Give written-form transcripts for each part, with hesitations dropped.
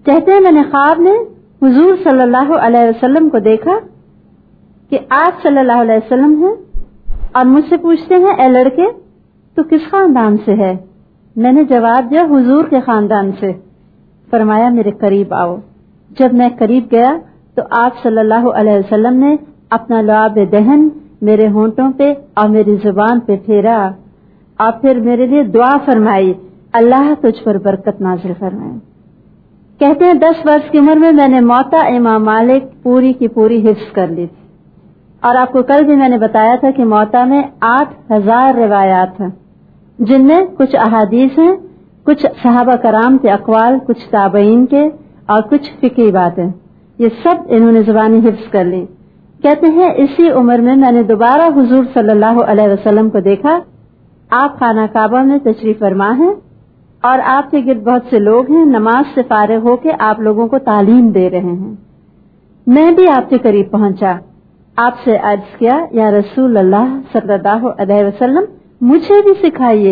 کہتے ہیں میں نے خواب میں حضور صلی اللہ علیہ وسلم کو دیکھا کہ آپ صلی اللہ علیہ وسلم ہیں اور مجھ سے پوچھتے ہیں اے لڑکے تو کس خاندان سے ہے؟ میں نے جواب دیا حضور کے خاندان سے۔ فرمایا میرے قریب آؤ۔ جب میں قریب گیا تو آپ صلی اللہ علیہ وسلم نے اپنا لعاب دہن میرے ہونٹوں پہ اور میری زبان پہ پھیرا اور پھر میرے لیے دعا فرمائی، اللہ تجھ پر برکت نازل فرمائے۔ کہتے ہیں 10 برس کی عمر میں میں نے موطا امام مالک پوری کی پوری حفظ کر لی تھی، اور آپ کو کل بھی میں نے بتایا تھا کہ موطا میں 8000 روایات ہیں، جن میں کچھ احادیث ہیں، کچھ صحابہ کرام کے اقوال، کچھ تابعین کے اور کچھ فقہی باتیں، یہ سب انہوں نے زبانی حفظ کر لی۔ کہتے ہیں اسی عمر میں میں نے دوبارہ حضور صلی اللہ علیہ وسلم کو دیکھا، آپ خانہ کعبہ میں تشریف فرما ہیں اور آپ کے گرد بہت سے لوگ ہیں، نماز سے فارغ ہو کے آپ لوگوں کو تعلیم دے رہے ہیں۔ میں بھی آپ کے قریب پہنچا، آپ سے عرض کیا یا رسول اللہ صلی اللہ علیہ وسلم مجھے بھی سکھائیے۔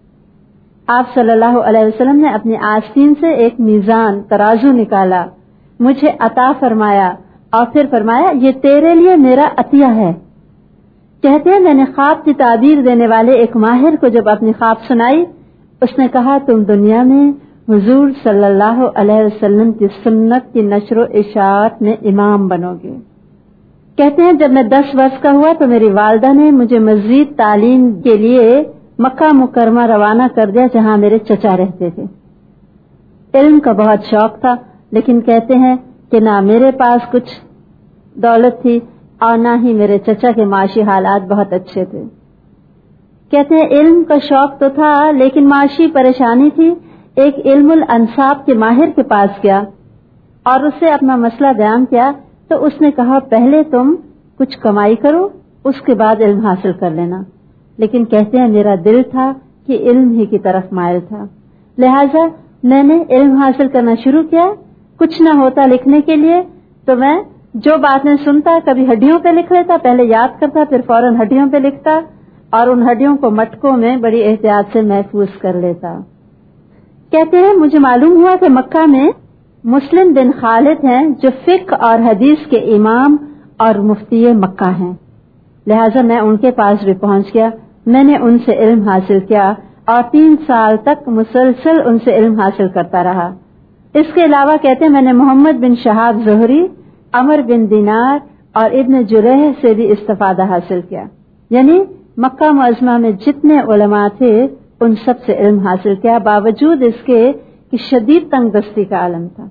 آپ صلی اللہ علیہ وسلم نے اپنی آستین سے ایک میزان ترازو نکالا، مجھے عطا فرمایا اور پھر فرمایا یہ تیرے لیے میرا عطیہ ہے۔ کہتے ہیں میں نے خواب کی تعبیر دینے والے ایک ماہر کو جب اپنی خواب سنائی، اس نے کہا تم دنیا میں حضور صلی اللہ علیہ وسلم کی سنت کی نشر و اشاعت میں امام بنو گے۔ کہتے ہیں جب میں 10 برس کا ہوا تو میری والدہ نے مجھے مزید تعلیم کے لیے مکہ مکرمہ روانہ کر دیا، جہاں میرے چچا رہتے تھے۔ علم کا بہت شوق تھا، لیکن کہتے ہیں کہ نہ میرے پاس کچھ دولت تھی اور نہ ہی میرے چچا کے معاشی حالات بہت اچھے تھے۔ کہتے ہیں علم کا شوق تو تھا لیکن معاشی پریشانی تھی۔ ایک علم الانصاب کے ماہر کے پاس گیا اور اس سے اپنا مسئلہ بیان کیا تو اس نے کہا پہلے تم کچھ کمائی کرو، اس کے بعد علم حاصل کر لینا۔ لیکن کہتے ہیں میرا دل تھا کہ علم ہی کی طرف مائل تھا، لہٰذا میں نے علم حاصل کرنا شروع کیا۔ کچھ نہ ہوتا لکھنے کے لیے تو میں جو باتیں سنتا کبھی ہڈیوں پہ لکھ لیتا، پہلے یاد کرتا پھر فوراً ہڈیوں پہ لکھتا اور ان ہڈیوں کو مٹکوں میں بڑی احتیاط سے محفوظ کر لیتا۔ کہتے ہیں مجھے معلوم ہوا کہ مکہ میں مسلم بن خالد ہیں جو فقہ اور حدیث کے امام اور مفتی مکہ ہیں، لہٰذا میں ان کے پاس بھی پہنچ گیا۔ میں نے ان سے علم حاصل کیا اور 3 سال تک مسلسل ان سے علم حاصل کرتا رہا۔ اس کے علاوہ کہتے ہیں میں نے محمد بن شہاب زہری، عمر بن دینار اور ابن جریح سے بھی استفادہ حاصل کیا، یعنی مکہ معظمہ میں جتنے علماء تھے ان سب سے علم حاصل کیا، باوجود اس کے کہ شدید تنگ دستی کا عالم تھا۔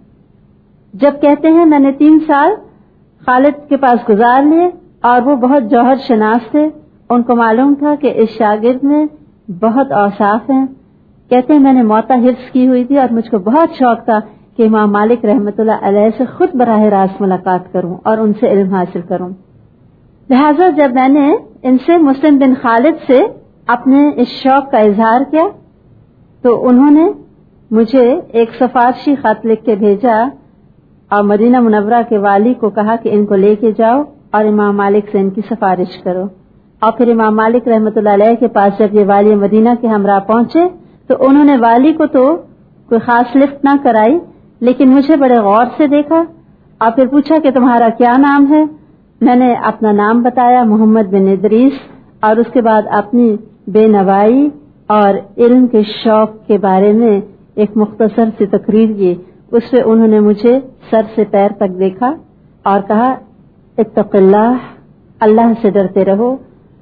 جب کہتے ہیں میں نے 3 سال خالد کے پاس گزار لیے اور وہ بہت جوہر شناس تھے، ان کو معلوم تھا کہ اس شاگرد میں بہت اوصاف ہیں۔ کہتے ہیں میں نے موطا حفظ کی ہوئی تھی اور مجھ کو بہت شوق تھا کہ امام مالک رحمۃ اللہ علیہ سے خود براہ راست ملاقات کروں اور ان سے علم حاصل کروں۔ لہٰذا جب میں نے ان سے مسلم بن خالد سے اپنے اس شوق کا اظہار کیا تو انہوں نے مجھے ایک سفارشی خط لکھ کے بھیجا اور مدینہ منورہ کے والی کو کہا کہ ان کو لے کے جاؤ اور امام مالک سے ان کی سفارش کرو۔ اور پھر امام مالک رحمۃ اللہ علیہ کے پاس جب یہ والی مدینہ کے ہمراہ پہنچے تو انہوں نے والی کو تو کوئی خاص لفٹ نہ کرائی، لیکن مجھے بڑے غور سے دیکھا اور پھر پوچھا کہ تمہارا کیا نام ہے؟ میں نے اپنا نام بتایا محمد بن ادریس، اور اس کے بعد اپنی بے نوائی اور علم کے شوق کے بارے میں ایک مختصر سی تقریر کی۔ اس پہ انہوں نے مجھے سر سے پیر تک دیکھا اور کہا اتق اللہ، اللہ سے ڈرتے رہو،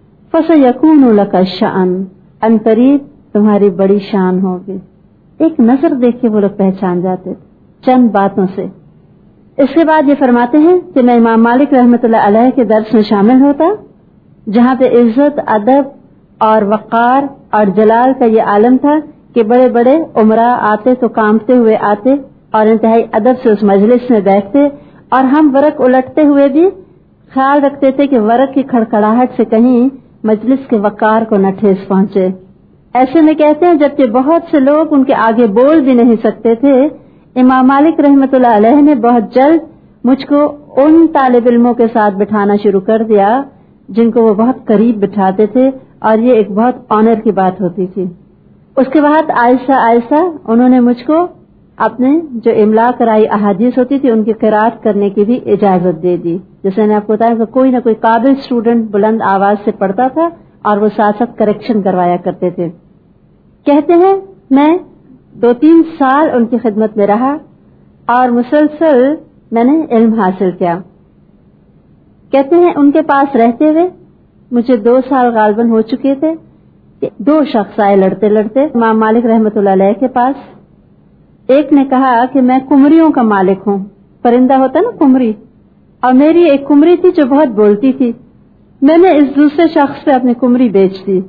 فسیکون لک الشأن، ان قریب تمہاری بڑی شان ہوگی۔ ایک نظر دیکھ کے وہ لوگ پہچان جاتے چند باتوں سے۔ اس کے بعد یہ فرماتے ہیں کہ میں امام مالک رحمۃ اللہ علیہ کے درس میں شامل ہوتا، جہاں پہ عزت، ادب اور وقار اور جلال کا یہ عالم تھا کہ بڑے بڑے عمراء آتے تو کانپتے ہوئے آتے اور انتہائی ادب سے اس مجلس میں بیٹھتے، اور ہم ورق الٹتے ہوئے بھی خیال رکھتے تھے کہ ورق کی کھڑکھڑاہٹ سے کہیں مجلس کے وقار کو نہ ٹھیس پہنچے۔ ایسے میں کہتے ہیں جبکہ بہت سے لوگ ان کے آگے بول بھی نہیں سکتے تھے، امام مالک رحمۃ اللہ علیہ نے بہت جلد مجھ کو ان طالب علموں کے ساتھ بٹھانا شروع کر دیا جن کو وہ بہت قریب بٹھاتے تھے، اور یہ ایک بہت آنر کی بات ہوتی تھی۔ اس کے بعد آہستہ آہستہ انہوں نے مجھ کو آپ نے جو املا کرائی احادیث ہوتی تھی ان کی قرات کرنے کی بھی اجازت دے دی. جیسے میں نے آپ کو بتایا کہ کوئی نہ کوئی قابل اسٹوڈنٹ بلند آواز سے پڑھتا تھا اور وہ ساتھ ساتھ کریکشن کروایا کرتے تھے. کہتے ہیں میں 2-3 سال ان کی خدمت میں رہا اور مسلسل میں نے علم حاصل کیا. کہتے ہیں ان کے پاس رہتے ہوئے مجھے 2 سال غالباً ہو چکے تھے کہ 2 شخص آئے لڑتے لڑتے امام مالک رحمۃ اللہ علیہ کے پاس. ایک نے کہا کہ میں کمریوں کا مالک ہوں, پرندہ ہوتا نا کمری, اور میری ایک کمری تھی جو بہت بولتی تھی. میں نے اس دوسرے شخص پہ اپنی کمری بیچ دی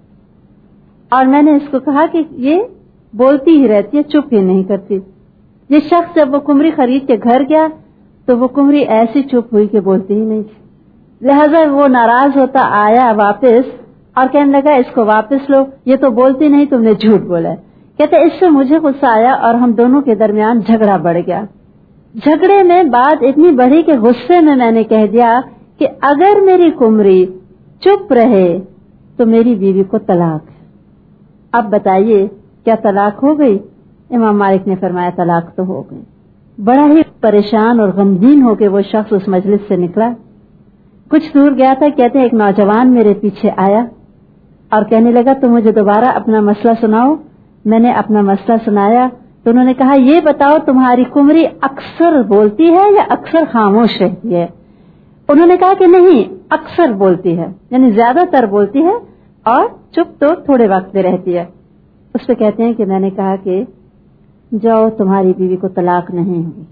اور میں نے اس کو کہا کہ یہ بولتی ہی رہتی ہے, چپ ہی نہیں کرتی. یہ شخص جب وہ کمری خرید کے گھر گیا تو وہ کمری ایسی چپ ہوئی کہ بولتی ہی نہیں تھی. لہذا وہ ناراض ہوتا آیا واپس اور کہنے لگا اس کو واپس لو, یہ تو بولتی نہیں, تم نے جھوٹ بولا ہے. کہتے اس سے مجھے غصہ آیا اور ہم دونوں کے درمیان جھگڑا بڑھ گیا. جھگڑے میں بات اتنی بڑھی کہ غصے میں نے کہہ دیا کہ اگر میری کمری چپ رہے تو میری بیوی کو طلاق ہے. اب بتائیے کیا طلاق ہو گئی؟ امام مالک نے فرمایا طلاق تو ہو گئی. بڑا ہی پریشان اور غمگین ہو کے وہ شخص اس مجلس سے نکلا. کچھ دور گیا تھا. کہتے ایک نوجوان میرے پیچھے آیا اور کہنے لگا تم مجھے دوبارہ اپنا مسئلہ سناؤ. میں نے اپنا مسئلہ سنایا تو انہوں نے کہا یہ بتاؤ تمہاری کمری اکثر بولتی ہے یا اکثر خاموش رہتی ہے؟ انہوں نے کہا کہ نہیں, اکثر بولتی ہے, یعنی زیادہ تر بولتی ہے اور چپ تو تھوڑے وقت میں رہتی ہے. اس پہ کہتے ہیں کہ میں نے کہا کہ جاؤ تمہاری بیوی کو طلاق نہیں ہوئی.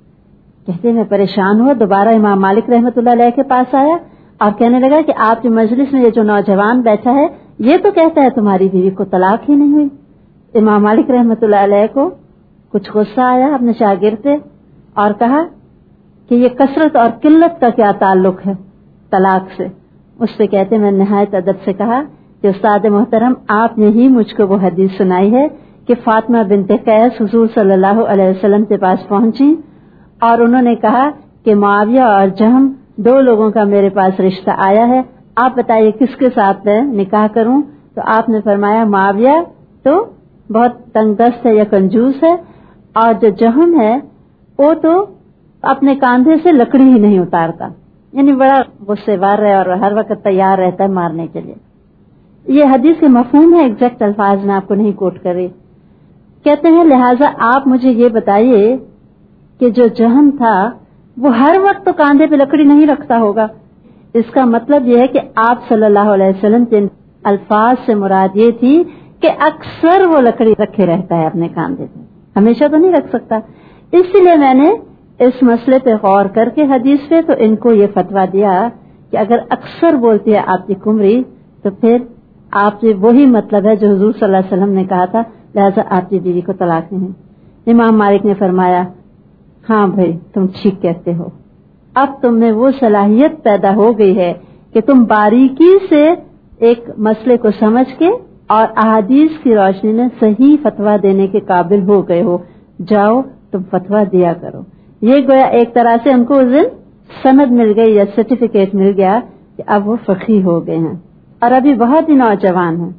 کہتے میں پریشان ہوا, دوبارہ امام مالک رحمۃ اللہ علیہ کے پاس آیا اور کہنے لگا کہ آپ کی مجلس میں یہ جو نوجوان بیٹھا ہے یہ تو کہتا ہے تمہاری بیوی کو طلاق ہی نہیں ہوئی. امام مالک رحمۃ اللہ علیہ کو کچھ غصہ آیا اپنے شاگرد پہ اور کہا کہ یہ کثرت اور قلت کا کیا تعلق ہے طلاق سے. اس پہ کہتے میں نہایت ادب سے کہا کہ استاد محترم آپ نے ہی مجھ کو وہ حدیث سنائی ہے کہ فاطمہ بنت قیس حضور صلی اللہ علیہ وسلم کے پاس پہنچی اور انہوں نے کہا کہ معاویہ اور جہم 2 لوگوں کا میرے پاس رشتہ آیا ہے, آپ بتائیے کس کے ساتھ میں نکاح کروں؟ تو آپ نے فرمایا معاویہ تو بہت تنگ دست ہے یا کنجوس ہے, اور جو جہم ہے وہ تو اپنے کاندھے سے لکڑی ہی نہیں اتارتا, یعنی بڑا غصے وار ہے اور ہر وقت تیار رہتا ہے مارنے کے لیے. یہ حدیث کے مفہوم ہے, ایگزیکٹ الفاظ میں آپ کو نہیں کوٹ کر رہی. کہتے ہیں لہٰذا آپ مجھے یہ بتائیے کہ جو جہم تھا وہ ہر وقت تو کاندھے پہ لکڑی نہیں رکھتا ہوگا. اس کا مطلب یہ ہے کہ آپ صلی اللہ علیہ وسلم کے الفاظ سے مراد یہ تھی کہ اکثر وہ لکڑی رکھے رہتا ہے اپنے کاندھے پہ, ہمیشہ تو نہیں رکھ سکتا. اس لیے میں نے اس مسئلے پہ غور کر کے حدیث پہ تو ان کو یہ فتویٰ دیا کہ اگر اکثر بولتی ہے آپ کی کمری تو پھر آپ سے وہی مطلب ہے جو حضور صلی اللہ علیہ وسلم نے کہا تھا, لہذا آپ کی بیوی کو طلاق نہیں. امام مالک نے فرمایا ہاں بھائی تم ٹھیک کہتے ہو, اب تم میں وہ صلاحیت پیدا ہو گئی ہے کہ تم باریکی سے ایک مسئلے کو سمجھ کے اور احادیث کی روشنی میں صحیح فتویٰ دینے کے قابل ہو گئے ہو. جاؤ تم فتویٰ دیا کرو. یہ گویا ایک طرح سے ان کو اس دن سند مل گئی یا سرٹیفکیٹ مل گیا کہ اب وہ فقیہ ہو گئے ہیں اور ابھی بہت ہی نوجوان ہیں.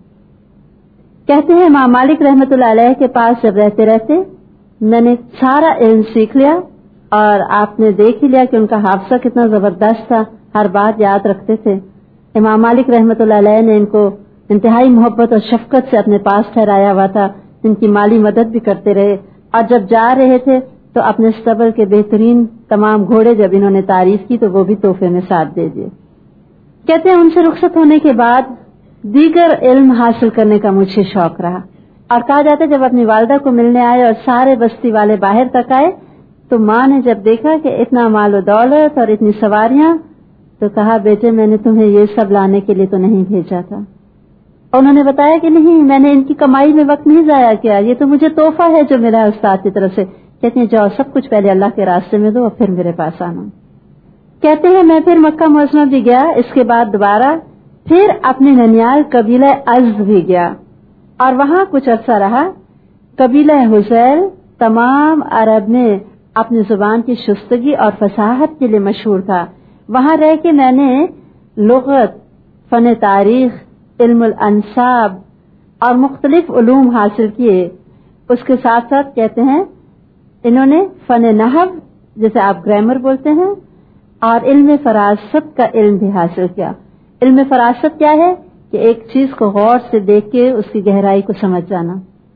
کہتے ہیں امام مالک رحمۃ اللہ علیہ کے پاس جب رہتے رہتے میں نے سارا علم سیکھ لیا اور آپ نے دیکھ ہی لیا کہ ان کا حافظہ کتنا زبردست تھا, ہر بات یاد رکھتے تھے. امام مالک رحمۃ اللہ علیہ نے ان کو انتہائی محبت اور شفقت سے اپنے پاس ٹھہرایا ہوا تھا, ان کی مالی مدد بھی کرتے رہے, اور جب جا رہے تھے تو اپنے اسٹیبل کے بہترین تمام گھوڑے جب انہوں نے تعریف کی تو وہ بھی تحفے میں ساتھ دے دیے. کہتے ہیں ان سے رخصت ہونے کے بعد دیگر علم حاصل کرنے کا مجھے شوق رہا, اور کہا جاتا ہے جب اپنی والدہ کو ملنے آئے اور سارے بستی والے باہر تک آئے تو ماں نے جب دیکھا کہ اتنا مال و دولت اور اتنی سواریاں تو کہا بیٹے میں نے تمہیں یہ سب لانے کے لیے تو نہیں بھیجا تھا. انہوں نے بتایا کہ نہیں, میں نے ان کی کمائی میں وقت نہیں ضائع کیا, یہ تو مجھے تحفہ ہے جو ملا استاد کی طرف سے. کہتے ہیں جاؤ سب کچھ پہلے اللہ کے راستے میں دو اور پھر میرے پاس آنا. کہتے ہیں میں پھر مکہ معظمہ بھی گیا, اس کے بعد دوبارہ پھر اپنے ننیال قبیلہ ازد بھی گیا اور وہاں کچھ عرصہ رہا. قبیلہ حذیل تمام عرب میں اپنی زبان کی شستگی اور فصاحت کے لیے مشہور تھا. وہاں رہ کے میں نے لغت, فن تاریخ, علم الانساب اور مختلف علوم حاصل کیے. اس کے ساتھ ساتھ کہتے ہیں انہوں نے فن نحو جسے آپ گرامر بولتے ہیں اور علم فراست کا علم بھی حاصل کیا. علم فراست کیا ہے کہ ایک چیز کو غور سے دیکھ کے اس کی گہرائی کو سمجھ جانا.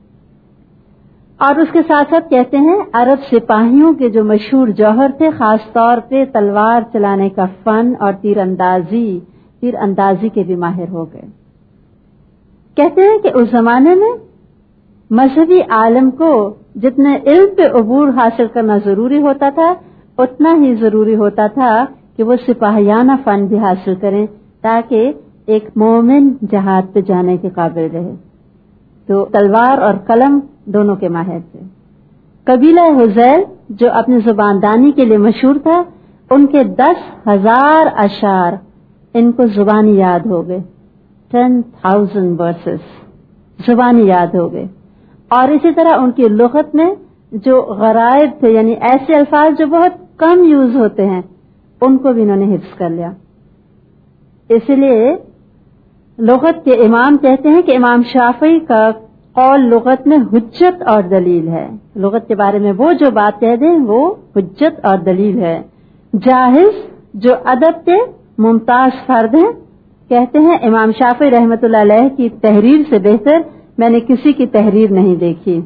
اور اس کے ساتھ ساتھ کہتے ہیں عرب سپاہیوں کے جو مشہور جوہر تھے خاص طور پہ تلوار چلانے کا فن اور تیر اندازی کے بھی ماہر ہو گئے. کہتے ہیں کہ اس زمانے میں مذہبی عالم کو جتنے علم پہ عبور حاصل کرنا ضروری ہوتا تھا اتنا ہی ضروری ہوتا تھا کہ وہ سپاہیانہ فن بھی حاصل کریں تاکہ ایک مومن جہاد پہ جانے کے قابل رہے. تو تلوار اور قلم دونوں کے ماہر تھے. قبیلہ حذیل جو اپنی زباندانی کے لیے مشہور تھا ان کے 10,000 اشعار ان کو زبانی یاد ہو گئے. 10,000 ورسز زبانی یاد ہو گئے. اور اسی طرح ان کی لغت میں جو غرائب تھے یعنی ایسے الفاظ جو بہت کم یوز ہوتے ہیں ان کو بھی انہوں نے حفظ کر لیا. اسی لیے لغت کے امام کہتے ہیں کہ امام شافعی کا قول لغت میں حجت اور دلیل ہے. لغت کے بارے میں وہ جو بات کہہ دیں وہ حجت اور دلیل ہے. جاہز جو ادب کے ممتاز فرد ہیں کہتے ہیں امام شافعی رحمۃ اللہ علیہ کی تحریر سے بہتر میں نے کسی کی تحریر نہیں دیکھی.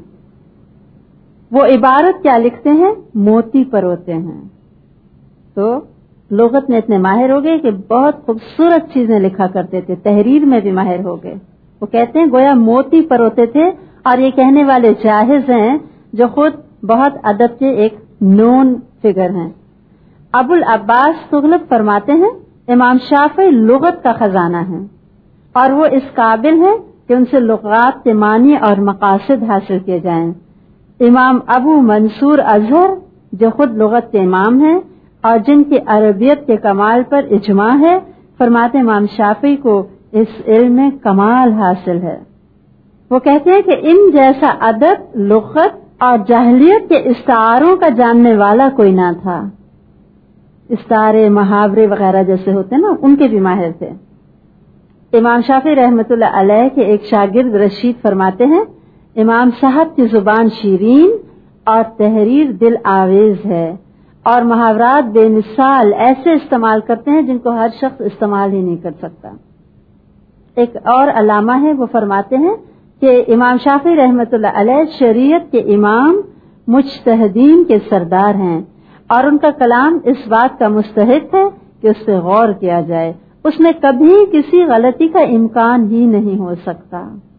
وہ عبارت کیا لکھتے ہیں موتی پروتے ہیں. تو لغت میں اتنے ماہر ہو گئے کہ بہت خوبصورت چیزیں لکھا کرتے تھے. تحریر میں بھی ماہر ہو گئے. وہ کہتے ہیں گویا موتی پروتے تھے. اور یہ کہنے والے جاہز ہیں جو خود بہت ادب کے ایک نون فگر ہیں. ابو العباس تغلب فرماتے ہیں امام شافعی لغت کا خزانہ ہے اور وہ اس قابل ہے کہ ان سے لغات کے معنی اور مقاصد حاصل کیے جائیں. امام ابو منصور اظہر جو خود لغت کے امام ہیں اور جن کی عربیت کے کمال پر اجماع ہے فرماتے امام شافعی کو اس علم میں کمال حاصل ہے. وہ کہتے ہیں کہ ان جیسا ادب لغت اور جاہلیت کے استعاروں کا جاننے والا کوئی نہ تھا. استعارے محاورے وغیرہ جیسے ہوتے ہیں نا ان کے بھی ماہر تھے. امام شافعی رحمۃ اللہ علیہ کے ایک شاگرد رشید فرماتے ہیں امام صاحب کی زبان شیرین اور تحریر دل آویز ہے اور محاورات بے مثال ایسے استعمال کرتے ہیں جن کو ہر شخص استعمال ہی نہیں کر سکتا. ایک اور علامہ ہے وہ فرماتے ہیں کہ امام شافعی رحمۃ اللہ علیہ شریعت کے امام مجتہدین کے سردار ہیں اور ان کا کلام اس بات کا مستحق ہے کہ اس پہ غور کیا جائے. اس میں کبھی کسی غلطی کا امکان ہی نہیں ہو سکتا.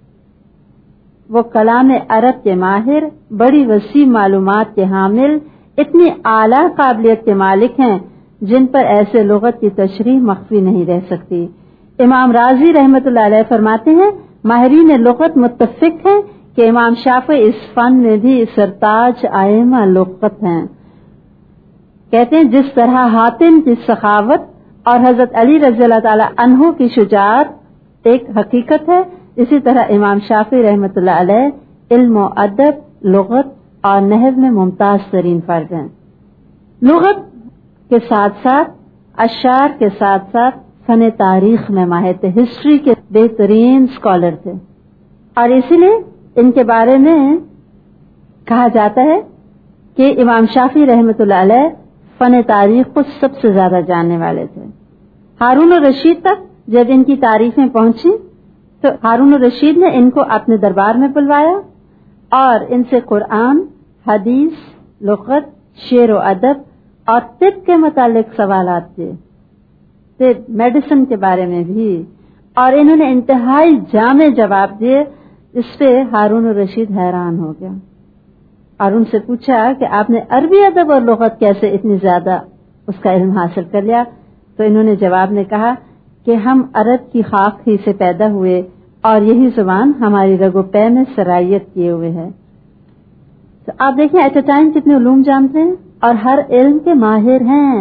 وہ کلام عرب کے ماہر بڑی وسیع معلومات کے حامل اتنی اعلیٰ قابلیت کے مالک ہیں جن پر ایسے لغت کی تشریح مخفی نہیں رہ سکتی. امام راضی رحمۃ اللہ علیہ فرماتے ہیں ماہرین لغت متفق ہیں کہ امام شافعی اس فن میں بھی سرتاج ائمہ لغت ہیں. کہتے ہیں جس طرح حاتم کی سخاوت اور حضرت علی رضی اللہ تعالی عنہ کی شجاعت ایک حقیقت ہے اسی طرح امام شافعی رحمۃ اللہ علیہ علم و ادب لغت اور نحو میں ممتاز ترین فرد ہیں. لغت کے ساتھ ساتھ اشعار کے ساتھ ساتھ فن تاریخ میں ماہر تھے. ہسٹری کے بہترین اسکالر تھے اور اسی لیے ان کے بارے میں کہا جاتا ہے کہ امام شافعی رحمۃ اللہ علیہ فن تاریخ کو سب سے زیادہ جاننے والے تھے. ہارون الرشید تک جب ان کی تعریفیں پہنچی تو ہارون الرشید نے ان کو اپنے دربار میں بلوایا اور ان سے قرآن حدیث لغت شعر و ادب اور طب کے متعلق سوالات کیے. طب میڈیسن کے بارے میں بھی اور انہوں نے انتہائی جامع جواب دیے. اس پہ ہارون الرشید حیران ہو گیا اور ان سے پوچھا کہ آپ نے عربی ادب اور لغت کیسے اتنی زیادہ اس کا علم حاصل کر لیا. تو انہوں نے جواب میں کہا کہ ہم عرب کی خاک ہی سے پیدا ہوئے اور یہی زبان ہماری رگ و پے میں سرائیت کیے ہوئے ہے. تو آپ دیکھیں ایٹ اے ٹائم کتنے علوم جانتے ہیں اور ہر علم کے ماہر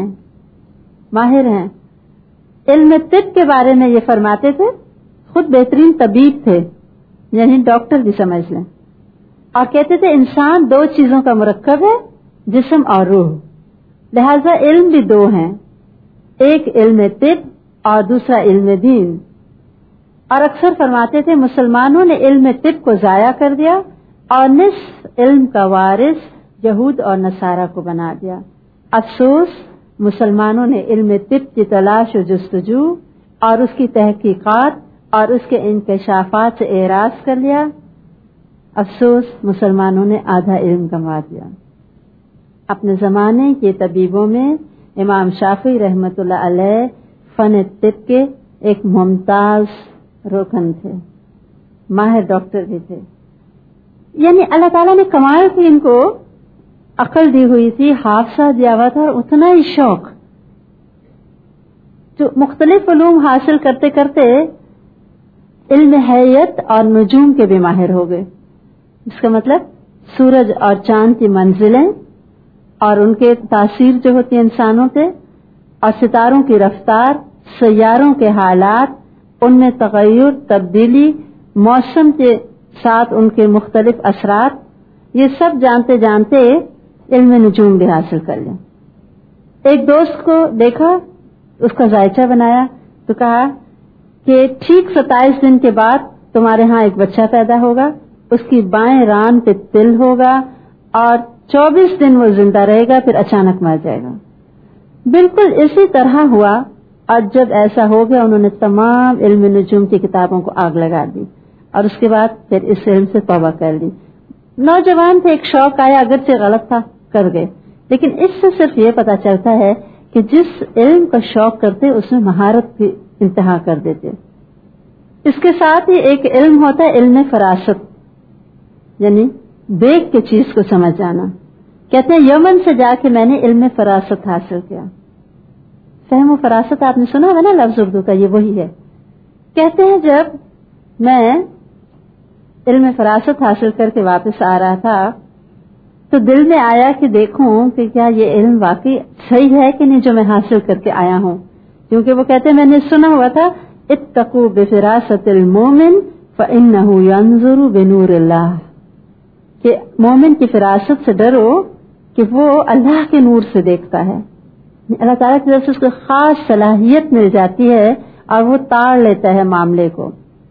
ہیں. علم طب کے بارے میں یہ فرماتے تھے خود بہترین طبیب تھے یعنی ڈاکٹر بھی سمجھ لیں اور کہتے تھے انسان دو چیزوں کا مرکب ہے جسم اور روح لہذا علم بھی دو ہیں ایک علم طب اور دوسرا علم دین. اور اکثر فرماتے تھے مسلمانوں نے علم طب کو ضائع کر دیا اور نصف علم کا وارث یہود اور نصارہ کو بنا دیا۔ افسوس، مسلمانوں نے علم طب کی تلاش و جستجو اور اس کی تحقیقات اور اس کے انکشافات سے اعراض کر لیا۔ افسوس، مسلمانوں نے آدھا علم گنوا دیا۔ اپنے زمانے کے طبیبوں میں امام شافعی رحمۃ اللہ علیہ فن طب کے ایک ممتاز رکن تھے، ماہر ڈاکٹر بھی تھے۔ یعنی اللہ تعالیٰ نے کمال کی ان کو عقل دی ہوئی تھی، حافظہ دیا ہوا تھا، اور اتنا ہی شوق، جو مختلف علوم حاصل کرتے کرتے علم حیت اور نجوم کے بھی ماہر ہو گئے۔ اس کا مطلب سورج اور چاند کی منزلیں اور ان کے تاثیر جو ہوتی ہے انسانوں پہ، اور ستاروں کی رفتار، سیاروں کے حالات، ان میں تغیر، تبدیلی، موسم کے ساتھ ان کے مختلف اثرات، یہ سب جانتے جانتے علم نجوم بھی حاصل کر لیں۔ ایک دوست کو دیکھا، اس کا ذائچہ بنایا تو کہا کہ ٹھیک 27 دن کے بعد تمہارے ہاں ایک بچہ پیدا ہوگا، اس کی بائیں ران پہ تل ہوگا اور 24 دن وہ زندہ رہے گا، پھر اچانک مر جائے گا۔ بالکل اسی طرح ہوا، اور جب ایسا ہو گیا انہوں نے تمام علم نجوم کی کتابوں کو آگ لگا دی، اور اس کے بعد پھر اس علم سے توبہ کر لی۔ نوجوان تھے، ایک شوق آیا، اگرچہ غلط تھا، کر گئے، لیکن اس سے صرف یہ پتا چلتا ہے کہ جس علم کا شوق کرتے اس میں مہارت کی انتہا کر دیتے۔ اس کے ساتھ ہی ایک علم ہوتا ہے علم فراست، یعنی دیکھ کے چیز کو سمجھ جانا۔ کہتے ہیں یمن سے جا کے میں نے علم فراست حاصل کیا۔ فہم و فراست آپ نے سنا ہے نا لفظ اردو کا، یہ وہی ہے۔ کہتے ہیں جب میں علم فراست حاصل کر کے واپس آ رہا تھا تو دل میں آیا کہ دیکھوں کہ کیا یہ علم واقعی صحیح ہے کہ نہیں جو میں حاصل کر کے آیا ہوں، کیونکہ وہ کہتے ہیں میں نے سنا ہوا تھا اتقوا بفراست المومن فإنه ينظر بنور اللہ، کہ مومن کی فراست سے ڈرو کہ وہ اللہ کے نور سے دیکھتا ہے۔ اللہ تعالیٰ کی طرف سے اس کو خاص صلاحیت مل جاتی ہے اور وہ تاڑ لیتا ہے معاملے کو۔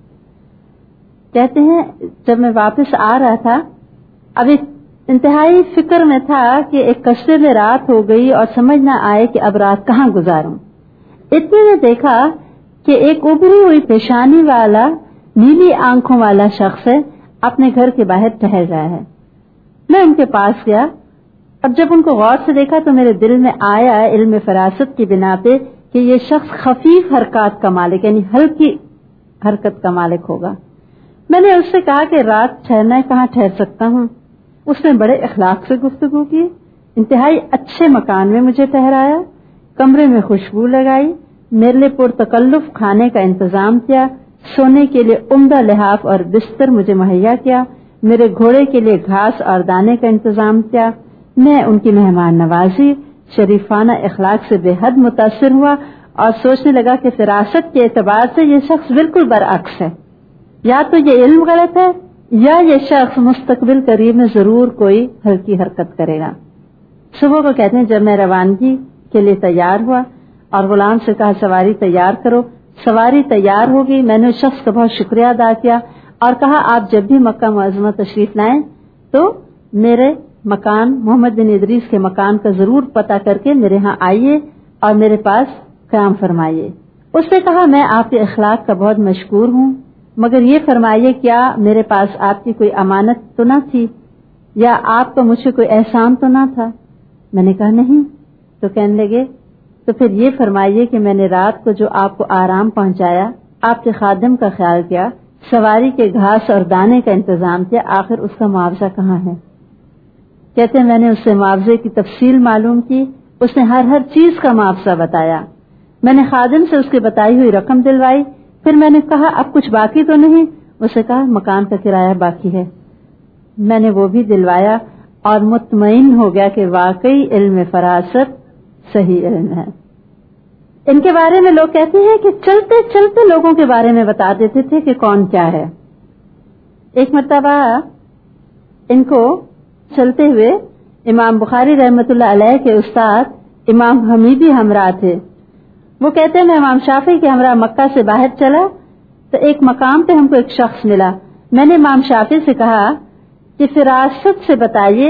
کہتے ہیں جب میں واپس آ رہا تھا، ابھی انتہائی فکر میں تھا کہ ایک قصبے میں رات ہو گئی اور سمجھ نہ آئے کہ اب رات کہاں گزاروں۔ اتنے میں دیکھا کہ ایک ابری ہوئی پیشانی والا، نیلی آنکھوں والا شخص ہے، اپنے گھر کے باہر ٹہل رہا ہے۔ میں ان کے پاس گیا، اور جب ان کو غور سے دیکھا تو میرے دل میں آیا علم فراست کی بنا پہ کہ یہ شخص خفیف حرکات کا مالک، یعنی ہلکی حرکت کا مالک ہوگا۔ میں نے اس سے کہا کہ رات ٹھہرنا ہے، کہاں ٹھہر سکتا ہوں؟ اس نے بڑے اخلاق سے گفتگو کی، انتہائی اچھے مکان میں مجھے ٹھہرایا، کمرے میں خوشبو لگائی، میرے لیے پرتکلف کھانے کا انتظام کیا، سونے کے لیے عمدہ لحاف اور بستر مجھے مہیا کیا، میرے گھوڑے کے لیے گھاس اور دانے کا انتظام کیا۔ میں ان کی مہمان نوازی، شریفانہ اخلاق سے بے حد متاثر ہوا اور سوچنے لگا کہ فراست کے اعتبار سے یہ شخص بالکل برعکس ہے، یا تو یہ علم غلط ہے یا یہ شخص مستقبل قریب میں ضرور کوئی ہلکی حرکت کرے گا۔ صبح کو کہتے ہیں جب میں روانگی کے لیے تیار ہوا اور غلام سے کہا سواری تیار کرو، سواری تیار ہوگی، میں نے اس شخص کا بہت شکریہ ادا کیا اور کہا آپ جب بھی مکہ معظمہ تشریف لائیں تو میرے مکان محمد بن ادریس کے مکان کا ضرور پتہ کر کے میرے ہاں آئیے اور میرے پاس قیام فرمائیے۔ اس نے کہا میں آپ کے اخلاق کا بہت مشکور ہوں، مگر یہ فرمائیے کیا میرے پاس آپ کی کوئی امانت تو نہ تھی یا آپ کا مجھ سے کوئی احسان تو نہ تھا؟ میں نے کہا نہیں۔ تو کہنے لگے تو پھر یہ فرمائیے کہ میں نے رات کو جو آپ کو آرام پہنچایا، آپ کے خادم کا خیال کیا، سواری کے گھاس اور دانے کا انتظام کیا، آخر اس کا معاوضہ کہاں ہے؟ کہتے ہیں میں نے اس سے معاوضے کی تفصیل معلوم کی، اس نے ہر چیز کا معاوضہ بتایا، میں نے خادم سے اس کی بتائی ہوئی رقم دلوائی، پھر میں نے کہا اب کچھ باقی تو نہیں؟ اسے کہا مکان کا کرایہ باقی ہے، میں نے وہ بھی دلوایا اور مطمئن ہو گیا کہ واقعی علم فراست صحیح علم ہے۔ ان کے بارے میں لوگ کہتے ہیں کہ چلتے چلتے لوگوں کے بارے میں بتا دیتے تھے کہ کون کیا ہے۔ ایک مرتبہ ان کو چلتے ہوئے امام بخاری رحمۃ اللہ علیہ کے استاد امام حمیدی ہمراہ تھے۔ وہ کہتے ہیں میں امام شافعی کے ہمراہ مکہ سے باہر چلا تو ایک مقام پہ ہم کو ایک شخص ملا، میں نے امام شافعی سے کہا کہ فراست سے بتائیے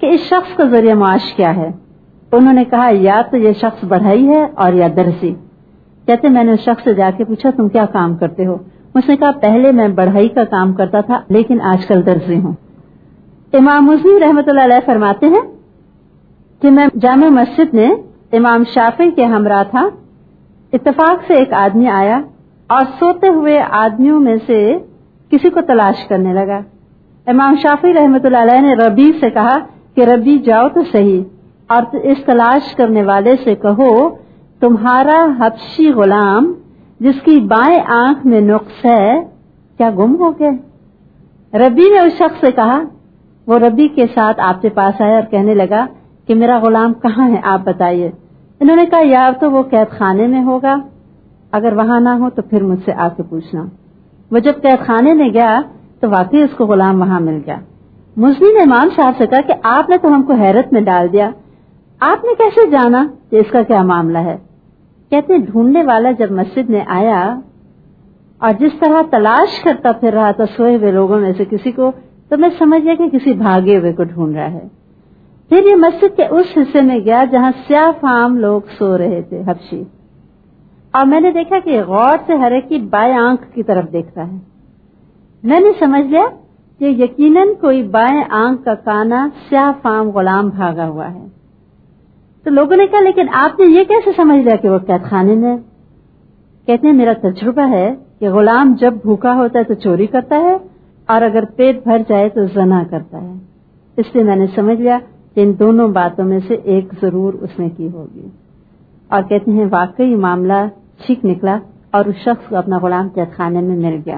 کہ اس شخص کا ذریعہ معاش کیا ہے؟ انہوں نے کہا یا تو یہ شخص بڑھئی ہے اور یا درزی۔ کہتے میں نے اس شخص سے جا کے پوچھا تم کیا کام کرتے ہو؟ اس نے کہا پہلے میں بڑھئی کا کام کرتا تھا لیکن آج کل درزی ہوں۔ امام مزنی رحمۃ اللہ علیہ فرماتے ہیں کہ میں جامع مسجد میں امام شافعی کے ہمراہ تھا، اتفاق سے ایک آدمی آیا اور سوتے ہوئے آدمیوں میں سے کسی کو تلاش کرنے لگا۔ امام شافعی رحمۃ اللہ علیہ نے ربی سے کہا کہ ربی جاؤ تو صحیح اور اس تلاش کرنے والے سے کہو تمہارا حبشی غلام جس کی بائیں آنکھ میں نقص ہے کیا گم ہو گئے؟ ربی نے اس شخص سے کہا، وہ ربی کے ساتھ آپ کے پاس آیا اور کہنے لگا کہ میرا غلام کہاں ہے آپ بتائیے۔ انہوں نے کہا یا تو وہ قید خانے میں ہوگا، اگر وہاں نہ ہو تو پھر مجھ سے آ کے پوچھنا۔ وہ جب قید خانے میں گیا تو واقعی اس کو غلام وہاں مل گیا۔ مزنی نے امام صاحب سے کہا کہ آپ نے تو ہم کو حیرت میں ڈال دیا، آپ نے کیسے جانا کہ اس کا کیا معاملہ ہے؟ کہتے ڈھونڈنے والا جب مسجد میں آیا اور جس طرح تلاش کرتا پھر رہا تھا سوئے ہوئے لوگوں میں سے کسی کو، تو میں سمجھ گیا کہ کسی بھاگے ہوئے کو ڈھونڈ رہا ہے۔ پھر یہ مسجد کے اس حصے میں گیا جہاں سیاہ فام لوگ سو رہے تھے حبشی، اور میں نے دیکھا کہ غور سے ہر ایک کی بائیں آنکھ کی طرف دیکھتا ہے۔ میں نے سمجھ لیا کہ یقیناً کوئی بائیں آنکھ کا کانا سیاہ فام غلام بھاگا ہوا ہے۔ تو لوگوں نے کہا لیکن آپ نے یہ کیسے سمجھ لیا کہ وہ قید خانے میں؟ کہتے ہیں میرا تجربہ ہے کہ غلام جب بھوکا ہوتا ہے تو چوری کرتا ہے اور اگر پیٹ بھر جائے تو زنا کرتا ہے، اس لیے میں نے سمجھ لیا کہ ان دونوں باتوں میں سے ایک ضرور اس نے کی ہوگی۔ اور کہتے ہیں واقعی معاملہ ٹھیک نکلا اور اس شخص کو اپنا غلام قید خانے میں مل گیا۔